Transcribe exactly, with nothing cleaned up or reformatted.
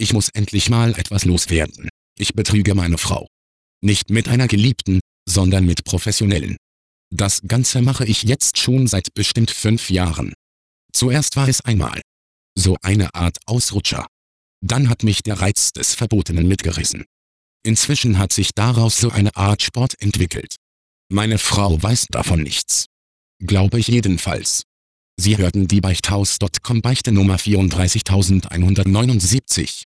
Ich muss endlich mal etwas loswerden. Ich betrüge meine Frau. Nicht mit einer Geliebten, sondern mit Professionellen. Das Ganze mache ich jetzt schon seit bestimmt fünf Jahren. Zuerst war es einmal so eine Art Ausrutscher. Dann hat mich der Reiz des Verbotenen mitgerissen. Inzwischen hat sich daraus so eine Art Sport entwickelt. Meine Frau weiß davon nichts. Glaube ich jedenfalls. Sie hörten die Beichthaus Punkt com Beichte Nummer vierunddreißigtausendeinhundertneunundsiebzig.